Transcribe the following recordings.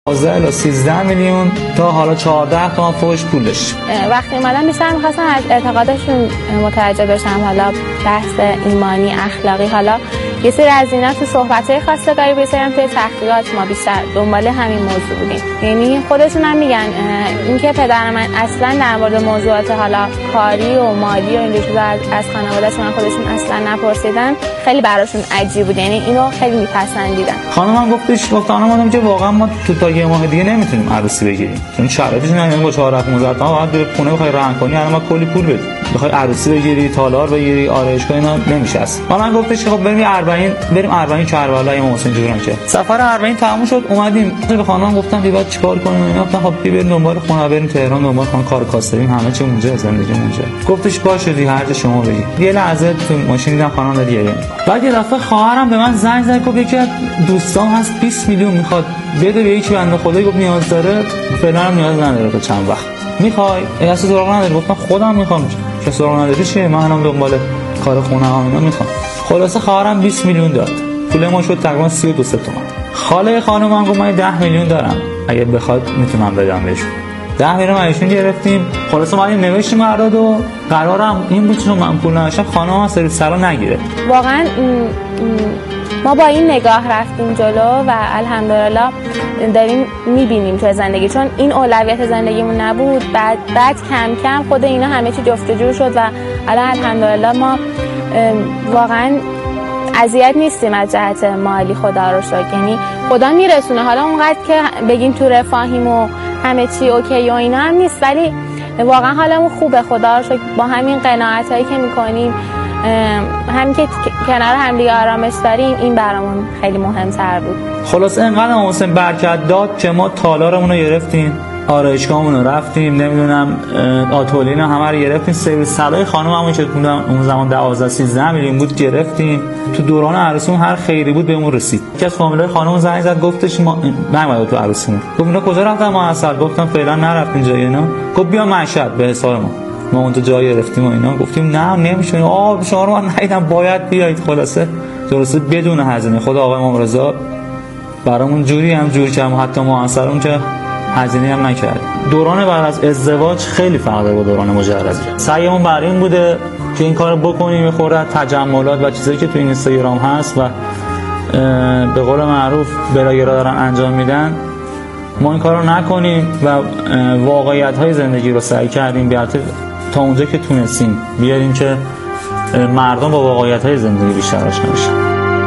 12 13 میلیون تا حالا 14 تومن فوقش پولش. وقتی اومدم بیشتر می‌خواستم از اعتقادشون متوجه بشم، حالا بحث ایمانی، اخلاقی، حالا یه سری از اینا تو صحبت‌های خواستگاری، یه سری هم توی تحقیقات ما بیشتر دنبال همین موضوع بودیم. یعنی خودشون هم میگن اینکه پدر من اصلا در مورد موضوعات حالا کاری و مالی و این چیزا از خانواده‌شون خودشون اصلا نپرسیدن، خیلی براشون عجیب بود. یعنی اینو خیلی میپسندیدن. خانمم گفت خانمم که واقعا ما تو یه ماه دیگه نمیتونیم عروسی بگیریم، چون شرایطش نه، با 4-15 تومن باید بری خونه بخوای رهن کنی، الان ما کلی پول بدی بخوای عروسی بگیری، تالار بگیری، آرایشگاه، اینا نمیشه اصلا. من گفتش خب بریم 40 کربلای امام حسین جورم که سفر 40 تموم شد. اومدیم به خانم گفتم دیگه چیکار کنیم؟ اینا گفتن خب بریم دنبال خونه، بریم تهران دنبال خونه، کار کاسبیم، همه چی اونجا، زندگی اونجا. گفتش باشه دیگه هر جا شما بگید. یه لحظه تو ماشین دیدم خانم داره گریه. بعد یه دفعه خواهرم به من زنگ زد گفت یکی از دوستان هست 20 میلیون میخواد بده به یکی بنده خدایی، گفت نیاز داره، فعلا هم نیاز نداره تا چند وقت. میخوای؟ اصلا سراغ نداره. گفتم خودم میخوام. چه سراغ نداری چیه؟ من هم دنبال کار خونه ها اینا میخوام. خلاصه خواهرم 20 میلیون داد. پول ما شد تقریبا 32 تومن. خاله خانومم گفت من 10 میلیون دارم، اگه بخواد میتونم بدم بهشون. 10 میلیون ازشون گرفتیم. خلاصه ما نوشتیم قرارداد و قرارم این بود چون من پول نداشتم خانومم سر سرا نگیره. واقعا ما با این نگاه رفتیم جلو و الحمدلله داریم میبینیم تو زندگی، چون این اولویت زندگیمون نبود. بعد کم کم خود اینا همه چی جفت و جور شد و الان الحمدلله ما واقعا اذیت نیستیم از جهت مالی، خدا رو شکر. یعنی خدا میرسونه. حالا اونقدر که بگیم تو رفاهیم و همه چی اوکی و اینا هم نیست، ولی واقعا حالمون خوبه، خدا رو شکر. با همین قناعتایی که میکنیم، همین که کنار هم دیگه آرامش داریم، این برامون خیلی مهم‌تر بود. خلاص اینقدر محسن برکت داد که ما تالارمون رو گرفتیم، آرایشگاهمون رو رفتیم، نمیدونم آتولینا همه رو گرفتیم، سرویس صلاح خانممون که اون زمان 12-13 میلیون بود گرفتیم. تو دوران عروسیمون هر خیری بود بهمون رسید. یکی از فامیلای خانم زنگ زد گفتش ما نمیاد تو عروسیمون. گفت اینا کجا رفتن؟ ما اصلا گفتم فعلا نرفتیم جایی. اینا گفت بیا مشهد به حساب ما اونجا جای گرفتیم و اینا. گفتیم نه نمیشه، شما رو من ندیدم، باید بیایید. خلاصه درسته بدون هزینه. خدا آقای امام رضا برامون جوری هم جور کرد، حتی ما اثر اون که هزینه هم نکرد. دوران بعد از ازدواج خیلی فرق با دوران مجردی. سعیمون بر این بوده که این کارو بکنیم، یه خورده تجملات و چیزایی که تو اینستاگرام هست و به قول معروف بلاگرا دارن انجام میدن، ما این کارو نکنیم و واقعیت‌های زندگی رو سعی کردیم تا اونجا که تونستیم بیاریم که مردم با واقعیت‌های زندگی بیشتر آشنا بشن.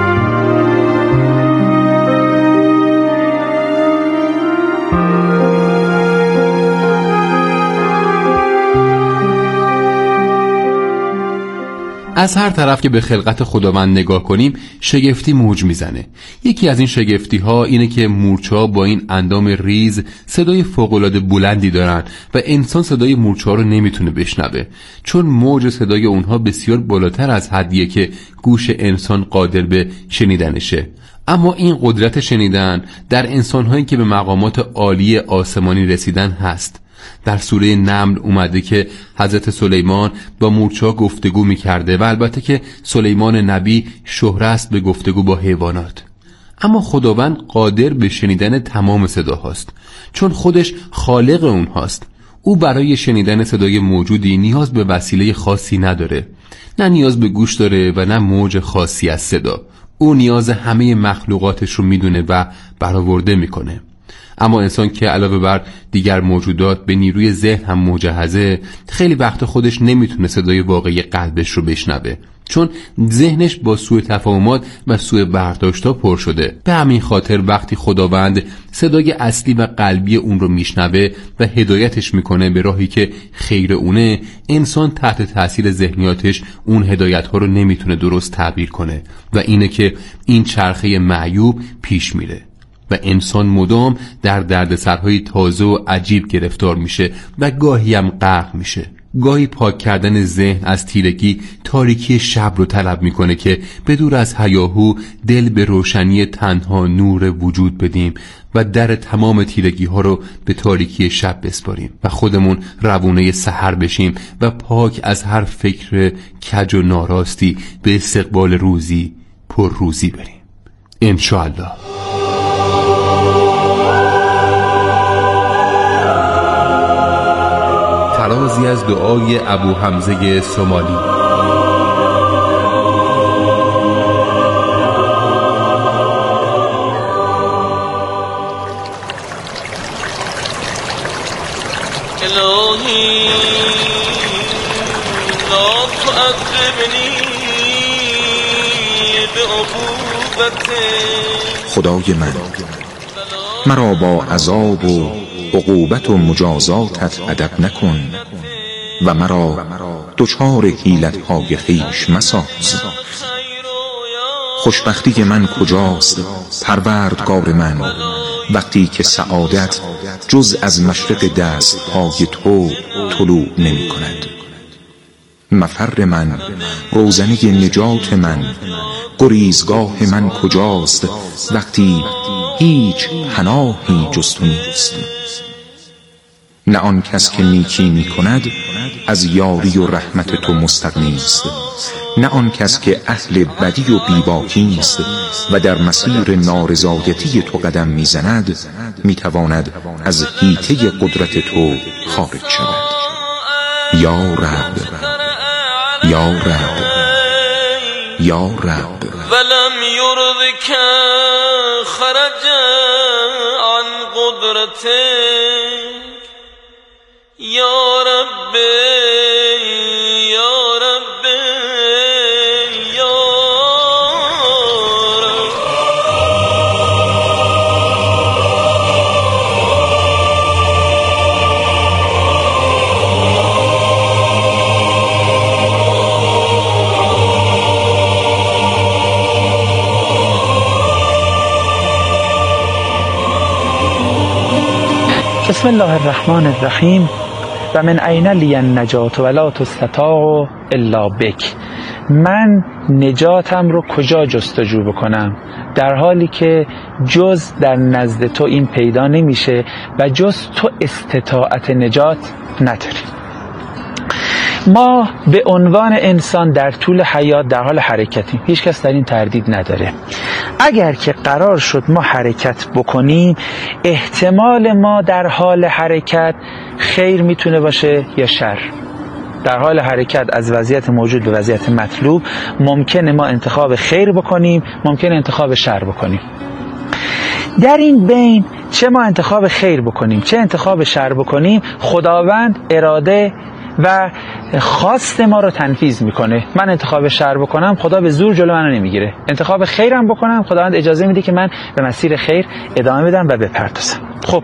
از هر طرف که به خلقت خداوند نگاه کنیم شگفتی موج میزنه. یکی از این شگفتی ها اینه که مورچه‌ها با این اندام ریز صدای فوق‌العاده بلندی دارن و انسان صدای مورچه‌ها رو نمیتونه بشنوه، چون موج صدای اونها بسیار بالاتر از حدیه که گوش انسان قادر به شنیدنشه. اما این قدرت شنیدن در انسان‌هایی که به مقامات عالی آسمانی رسیدن هست. در سوره نمل اومده که حضرت سلیمان با مورچه‌ها گفتگو می‌کرده و البته که سلیمان نبی شهره است به گفتگو با حیوانات. اما خداوند قادر به شنیدن تمام صداهاست، چون خودش خالق اونهاست. او برای شنیدن صدای موجودی نیاز به وسیله خاصی نداره، نه نیاز به گوش داره و نه موج خاصی از صدا. او نیاز همه مخلوقاتش رو میدونه و برآورده میکنه. اما انسان که علاوه بر دیگر موجودات به نیروی ذهن هم مجهزه، خیلی وقت خودش نمیتونه صدای واقعی قلبش رو بشنوه، چون ذهنش با سوء تفاهمات و سوء برداشت‌ها پر شده. به همین خاطر وقتی خداوند صدای اصلی و قلبی اون رو میشنوه و هدایتش میکنه به راهی که خیر اونه، انسان تحت تاثیر ذهنیاتش اون هدایت‌ها رو نمیتونه درست تعبیر کنه و اینه که این چرخه معیوب پیش میره و انسان مدام در دردسرهای تازه و عجیب گرفتار میشه و گاهی هم غرق میشه. گاهی پاک کردن ذهن از تیرگی تاریکی شب رو طلب میکنه که بدور از هیاهو دل به روشنی تنها نور وجود بدیم و در تمام تیرگی ها رو به تاریکی شب بسپاریم و خودمون روونه سحر بشیم و پاک از هر فکر کج و ناراستی به استقبال روزی پر روزی بریم. انشاءالله. از دعای ابو حمزه سومالی. الهی لا تعذبنی خدای من، مرا با عذاب و عقوبت و مجازاتت ادب نکن و مرا دچار حیلت‌های خویش مساز. خوشبختی من کجاست پروردگار من، وقتی که سعادت جز از مشرق دست‌های تو طلوع نمی کند. مفر من، روزنه نجات من، گریزگاه من کجاست وقتی هیچ پناهی جز تو نیست. نه آن کس که نیکی می کند از یاری و رحمت تو مستغنی است، نه آن کس که اهل بدی و بیباکی است و در مسیر نارضایتی تو قدم می زند می تواند از حیطه قدرت تو خارج شود. یا رب، یا رب، یا رب. ولم یرضک خرج عن قدرتک یا رب، یا رب، یا بسم الله الرحمن الرحیم. و من این لی النجات ولا تستطاع الا بک. من نجاتم رو کجا جستجو بکنم در حالی که جز در نزد تو این پیدا نمیشه و جز تو استطاعت نجات نداری. ما به عنوان انسان در طول حیات در حال حرکتیم، هیچ کس در این تردید نداره. اگر که قرار شد ما حرکت بکنیم، احتمال ما در حال حرکت خیر میتونه باشه یا شر. در حال حرکت از وضعیت موجود به وضعیت مطلوب ممکنه ما انتخاب خیر بکنیم، ممکنه انتخاب شر بکنیم. در این بین چه ما انتخاب خیر بکنیم چه انتخاب شر بکنیم، خداوند اراده و خواست ما رو تنفیذ میکنه. من انتخاب شر بکنم، خدا به زور جلو منو نمیگیره. انتخاب خیرم بکنم، خداوند اجازه میده که من به مسیر خیر ادامه بدم و بپردازم. خب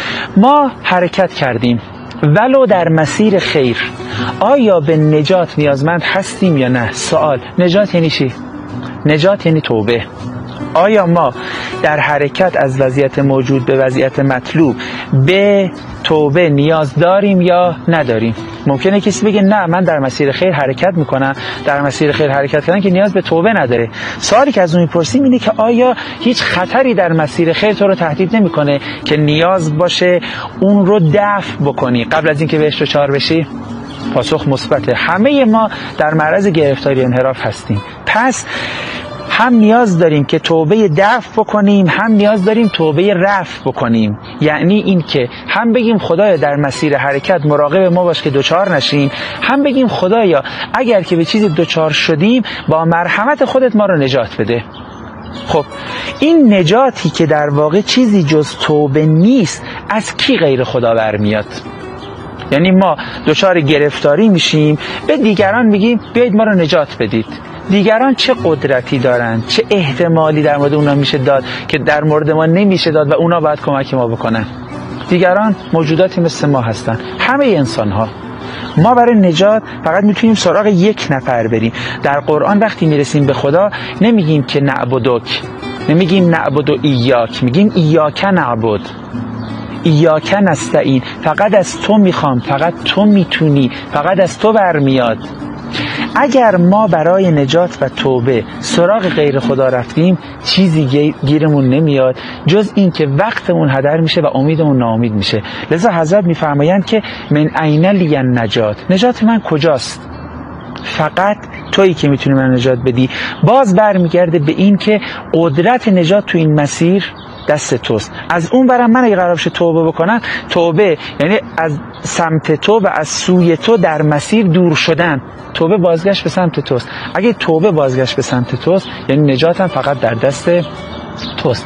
ما حرکت کردیم ولو در مسیر خیر، آیا به نجات نیازمند هستیم یا نه؟ سوال. نجات یعنی چی؟ نجات یعنی توبه. آیا ما در حرکت از وضعیت موجود به وضعیت مطلوب به توبه نیاز داریم یا نداریم؟ ممکنه کسی بگه نه، من در مسیر خیر حرکت میکنم، در مسیر خیر حرکت کردن که نیاز به توبه نداره. سوالی که از اون میپرسیم اینه که آیا هیچ خطری در مسیر خیر تو رو تهدید نمیکنه که نیاز باشه اون رو دفع بکنی قبل از اینکه بهش دچار بشی؟ پاسخ مثبته. همه ما در معرض گرفتاری انحراف هستیم. پس هم نیاز داریم که توبه دفع بکنیم، هم نیاز داریم توبه رفع بکنیم. یعنی این که هم بگیم خدایا در مسیر حرکت مراقب ما باش که دوچار نشیم، هم بگیم خدایا اگر که به چیزی دوچار شدیم با مرحمت خودت ما رو نجات بده. خب این نجاتی که در واقع چیزی جز توبه نیست از کی غیر خدا برمیاد؟ یعنی ما دوچار گرفتاری میشیم، به دیگران میگیم بیایید ما رو نجات بدید. دیگران چه قدرتی دارن، چه احتمالی در مورد اونا میشه داد که در مورد ما نمیشه داد و اونا باید کمک ما بکنن؟ دیگران موجوداتی مثل ما هستن، همه انسان ها. ما برای نجات فقط میتونیم سراغ یک نفر بریم. در قرآن وقتی میرسیم به خدا نمیگیم که نعبدک، نمیگیم نعبد و ایاک، میگیم ایاک نعبد، ایاک نستعین. فقط از تو میخوام، فقط تو میتونی، فقط از تو برمیاد. اگر ما برای نجات و توبه سراغ غیر خدا رفتیم، چیزی گیرمون نمیاد جز این که وقتمون هدر میشه و امیدمون ناامید میشه. لذا حضرت میفرمایند که من این لی النجات، نجات من کجاست؟ فقط تویی که میتونی من نجات بدی. باز برمیگرده به این که قدرت نجات تو این مسیر دست توست. از اون برم من اگه قرار بشه توبه بکنم، توبه یعنی از سمت تو و از سوی تو در مسیر دور شدن. توبه بازگشت به سمت توست. اگه توبه بازگشت به سمت توست یعنی نجاتم فقط در دست توست.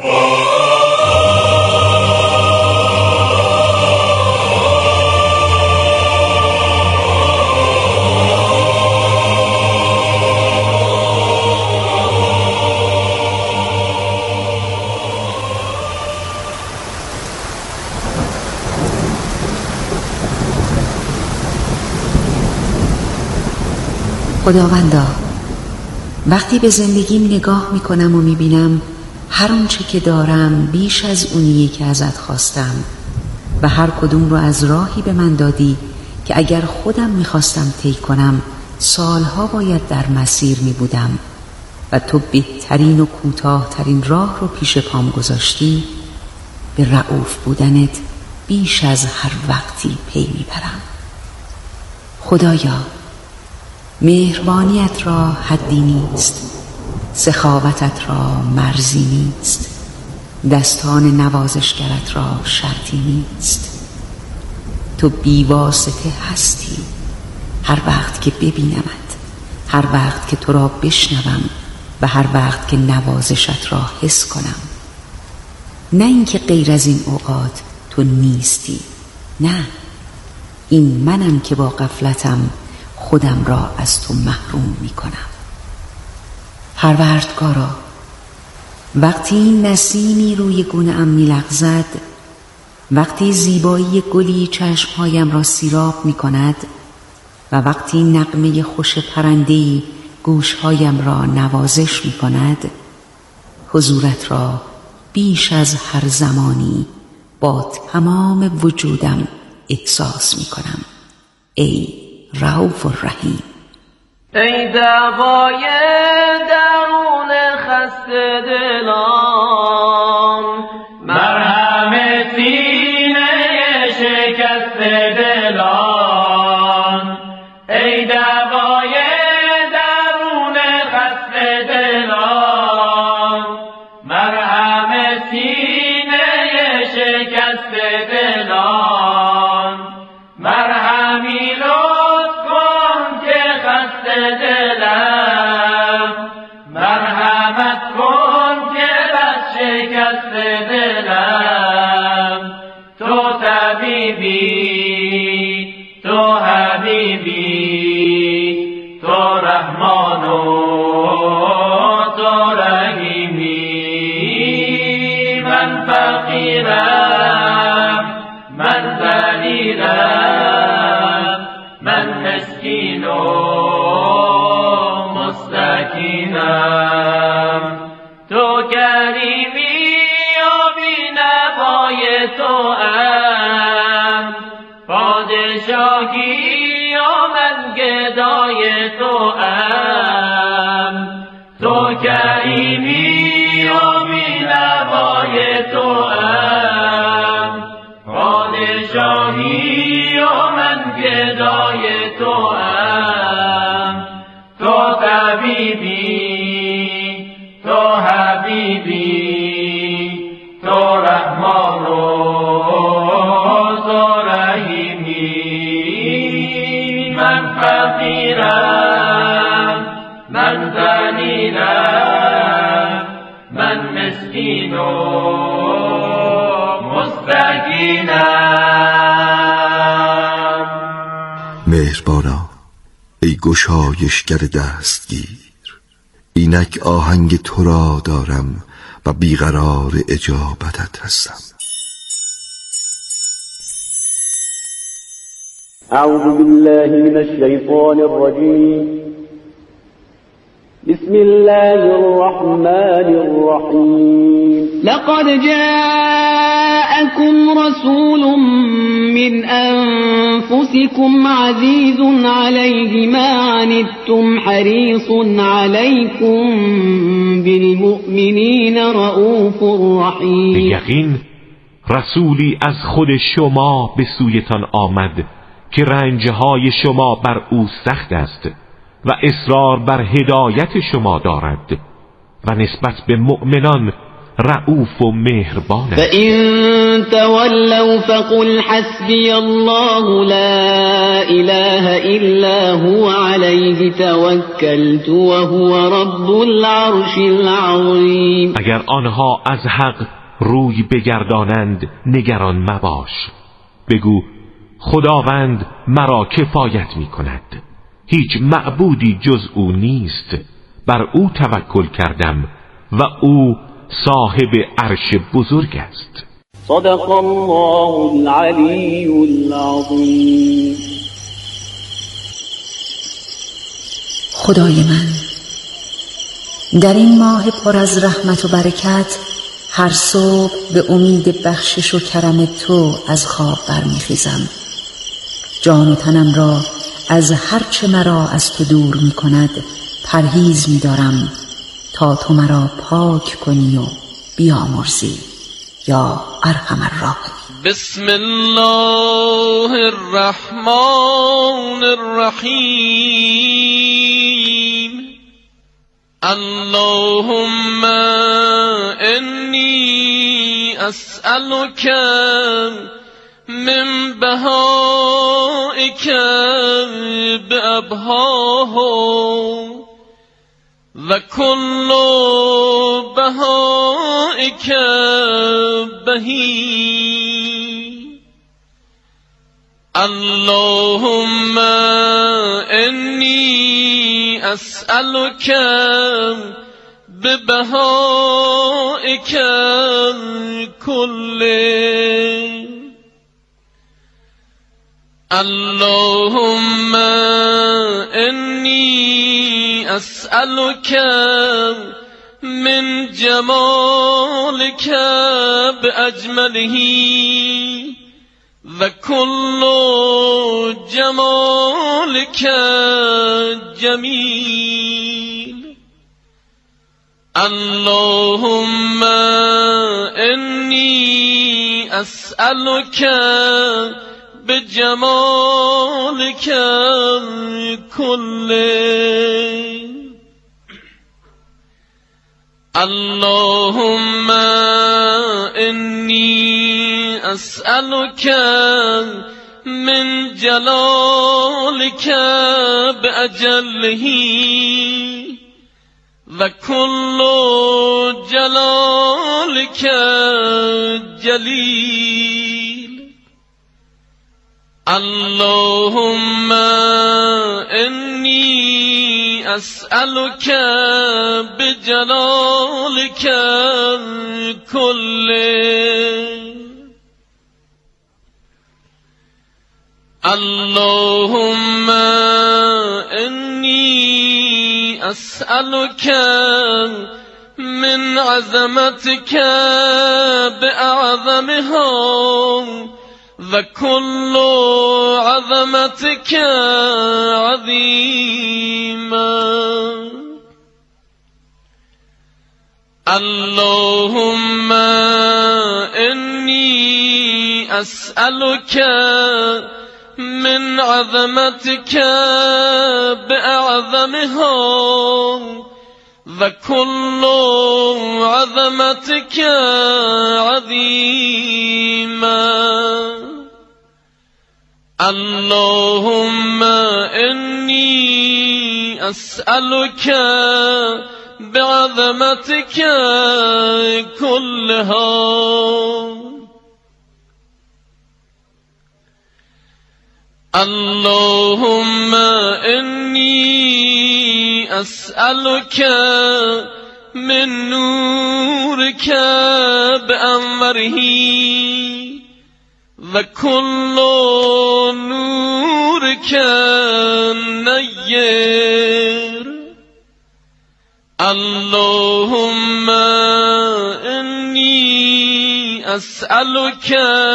خداوندا، وقتی به زندگیم نگاه میکنم و میبینم هر اونچه که دارم بیش از اونیه که ازت خواستم و هر کدوم رو از راهی به من دادی که اگر خودم میخواستم طی کنم سالها باید در مسیر میبودم و تو بهترین و کوتاهترین راه رو پیش پام گذاشتی، به رؤوف بودنت بیش از هر وقتی پی میبرم. خدایا، مهربانیت را حدی نیست، سخاوتت را مرزی نیست، دستان نوازشگرت را شرطی نیست. تو بیواسطه هستی. هر وقت که ببینمت، هر وقت که تو را بشنوم و هر وقت که نوازشت را حس کنم. نه اینکه غیر از این اوقات تو نیستی، نه، این منم که با غفلتم خودم را از تو محروم می کنم. پروردگارا، وقتی این نسیمی روی گونه‌ام می لغزد، وقتی زیبایی گلی چشمهایم را سیراب می کند و وقتی نغمه خوش پرنده‌ای گوشهایم را نوازش می کند، حضورت را بیش از هر زمانی با تمام وجودم احساس می کنم. ای رؤوف الرحیم، ای دوای درون خسته دلان، مرهم سینه شکسته دلان. ای دوای درون خسته دلان، مرهم سینه شکسته دلان. مرهمی لطف کن که خسته دلم، مرحمت کن که بس شکسته دلم. تو طبیبی، تو حبیبی، تو رحمان و تو رحیمی. من فقیرم، من ذلیلم، من مسکین و مستکینم. تو کریمی و بینوای تو ام، پادشاهی و من گدای تو ام. تو کریمی و بینوای تو ام، پادشاهی و من گدای تو ام. تو طبیبی، تو حبیبی، تو رحمان و تو رحیمی. من فقیرم، من ذلیلم، من مسکین و مستکینم. مهربانا، ای گشایشگر دستگیر، اینک آهنگ تو را دارم و بیقرار اجابتت هستم. اعوذ بالله من الشیطان الرجیم. بسم الله الرحمن الرحیم. لقد جاءكم رسول من أنفسكم عزيز عليه ما عنتم حريص عليكم بالمؤمنين رؤوف رحيم. به یقین رسولی از خود شما به سویتان آمد که رنجهای شما بر او سخت است و اصرار بر هدایت شما دارد و نسبت به مؤمنان رؤوف و مهربان است. فَإِن تَوَلَّوْا فَقُلْ حَسْبِيَ اللَّهُ لَا إِلَهَ إِلَّا هُوَ عَلَيْهِ تَوَكَّلْتُ وَهُوَ رَبُّ الْعَرْشِ الْعَظِيمِ. اگر آنها از حق روی بگردانند نگران مباش، بگو خداوند مرا کفایت می کند، هیچ معبودی جز او نیست، بر او توکل کردم و او صاحب عرش بزرگ است. صدق الله العلی العظیم. خدای من، در این ماه پر از رحمت و برکت هر صبح به امید بخشش و کرم تو از خواب برمیخیزم. جان و تنم را از هر چه مرا از تو دور می کند پرهیز می دارم تا تو مرا پاک کنی و بیامرزی یا ارحم الراحمین. بسم الله الرحمن الرحیم. اللهم انی اسألک من بهائک بأبهاه و کل بهائک بهی. اللهم انی اسألک ببهائک کله. اللهم انی اسألک من جمالک باجمله و کل جمالک جمیل. اللهم انی اسألک بجمالک کله. اللهم انی اسألک من جلالک باجله و کل جلالک جلیل. اللهم انی اسألک بجلالک کله. اللهم انی اسألک من عظمتک بأعظمها و کل عظمتک عظیما. اللهم انی اسألک من عظمتک بأعظمها و کل عظمتک عظیما. اللهم انی اسألک بعظمتک كلها. اللهم إني أسألك من نورك بأنوره وكل نورك نير. اللهم إني أسألك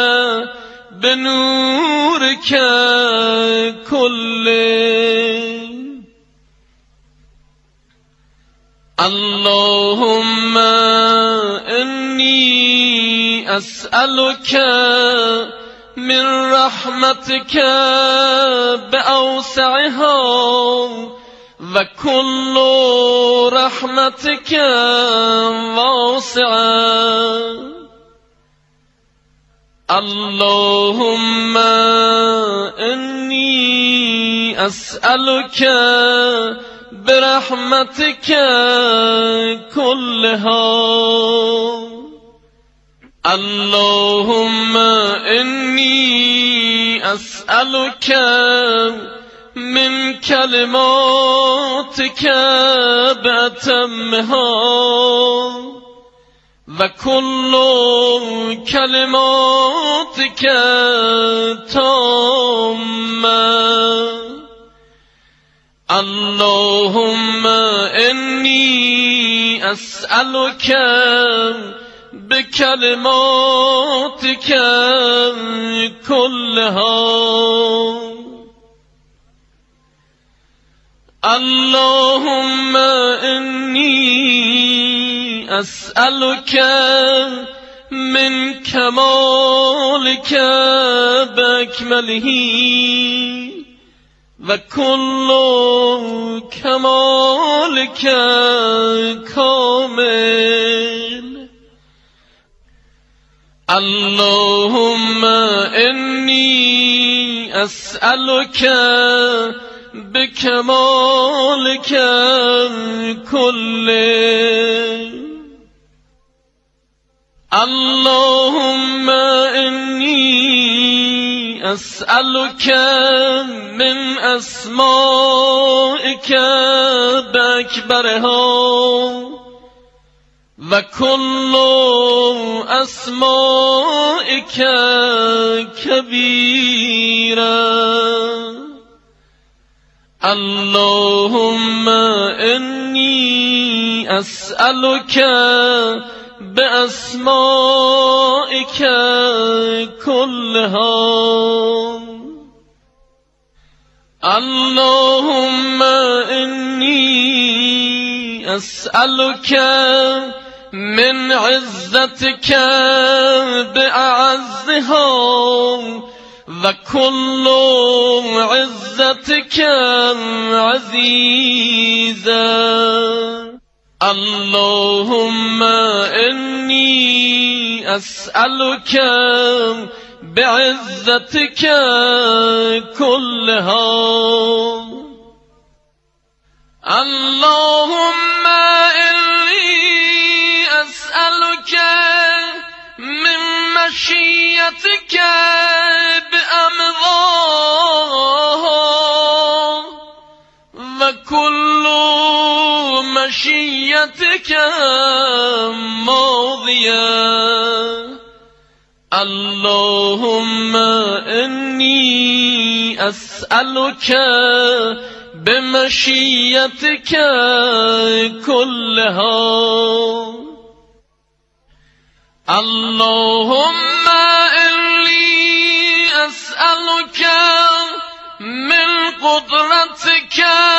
بنورك كله. اللهم إني أسألك من رحمتك بأوسعها و کل رحمتك واسعة. اللهم إني أسألك برحمتك كلها. اللهم إني أسألك من كلماتك بأتمها وكل كلماتك تامة. اللهم إني أسألك بكلماتك كلها. اللهم إني أسألك من كمالك بأكمله وكل كمالك كامل. اللهم إني أسألك بكمالك كله. اللهم إني أسألك من أسمائك بأكبرها وكل أسمائك كبيرا. اللهم إني أسألك بأسمائك كلها. اللهم إني أسألك من عزتك بأعزها وكل عزتك عزيزا. اللهم إني أسألك بعزتك كلها. اللهم إني أسألك من مشيتك بأمضاها وكل مشيتك ماضية. اللهم إني أسألك بمشيتك كلها. اللهم إني أسألك من قدرتك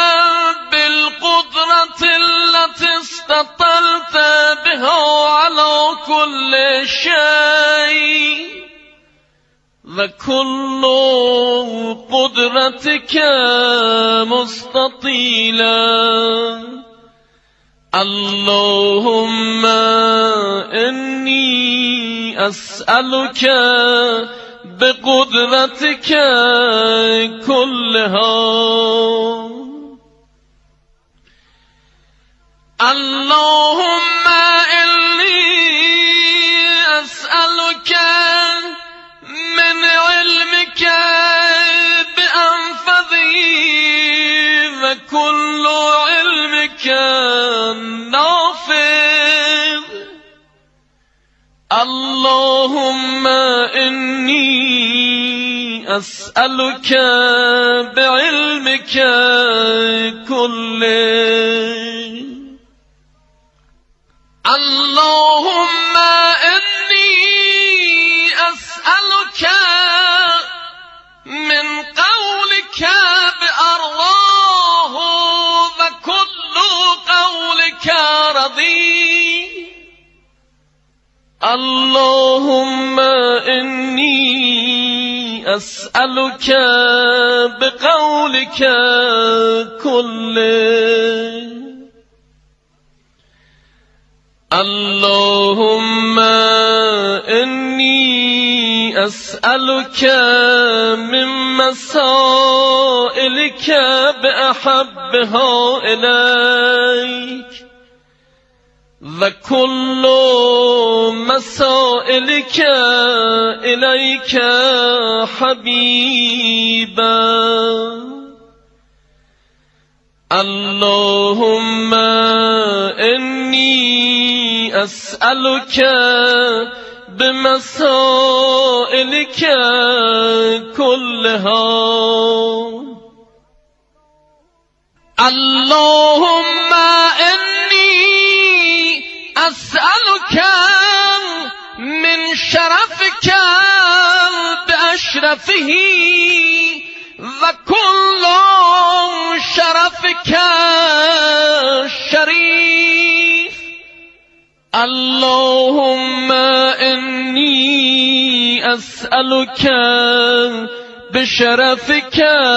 بالقدرة التي استطلت بها على كل شيء وكل قدرتك مستطيلا. اللهم إني أسألك بقدرتك كلها. اللهم إني أسألك من علمك بأنفذه وكل علمك نافذ. اللهم إني أسألك بعلمك كله. اللهم إني أسألك من قولك بأرضاه وكل قولك رضي. اللهم إني أسألك بقولك كله اللهم إني أسألك من مسائلك بأحبها إليك وكل مسائلك إليك حبيبا اللهم إني أسألك بمسائلك كلها اللهم إني أسألك من شرفك بأشرفه وكل شرفك شريف اللهم إني أسألك بشرفك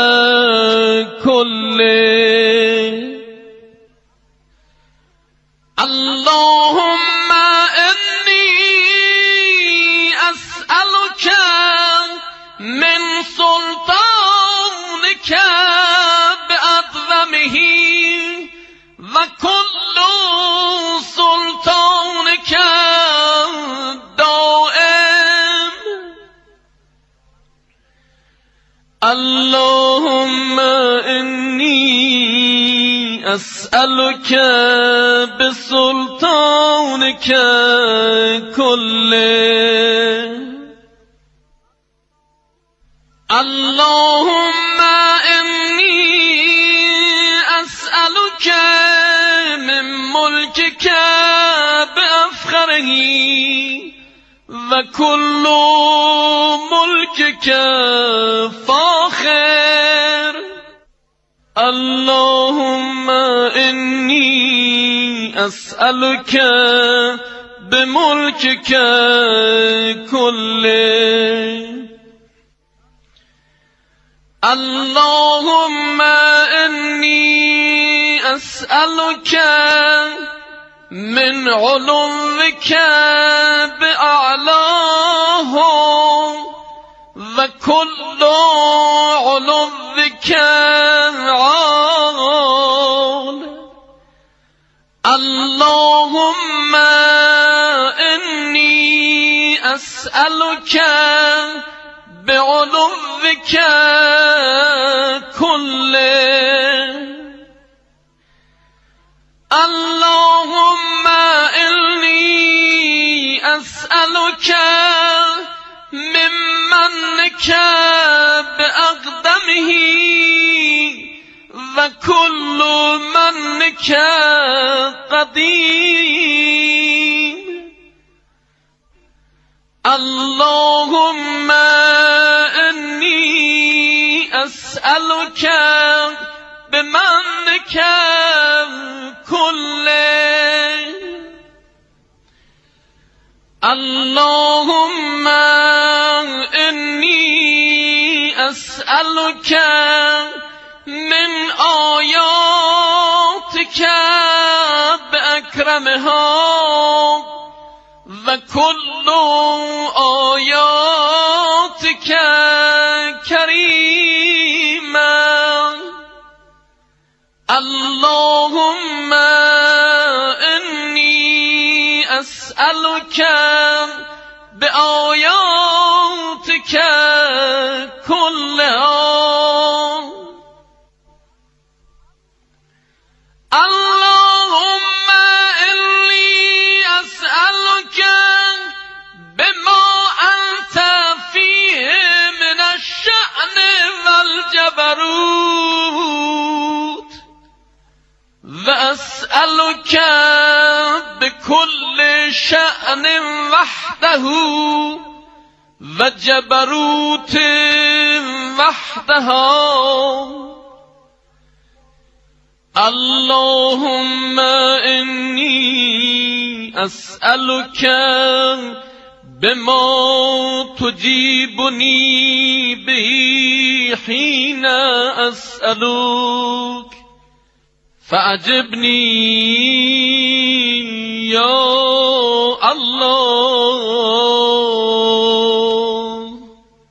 كله اللهم إني أسألك من سلطانك بأعظمه وكل سلطانك دائم اللهم إني أسألك بسلطانك كله اللهم إني أسألك من ملكك بأفخره وكل ملكك فاخر اللهم إني أسألك بملكك كله اللهم إني أسألك من علوك بأعلاه وكل علوك عال اللهم إني أسألك بعلوك كله اللهم إني أسألك من منك بأقدمه وكل منك قديم اللهم إني أسألك بمنك كله اللهم إني أسألك من آياتك بأكرمها وكل آياتك كريما اللهم إني أسألك بآياتك كلها اللهم إني أسألك بما أنت فيه من الشأن والجبروت وأسألك بكل شأن وحده وجبروت وحدها اللهم إني أسألك بما تجيبني به حين أسألك فأجبني يا الله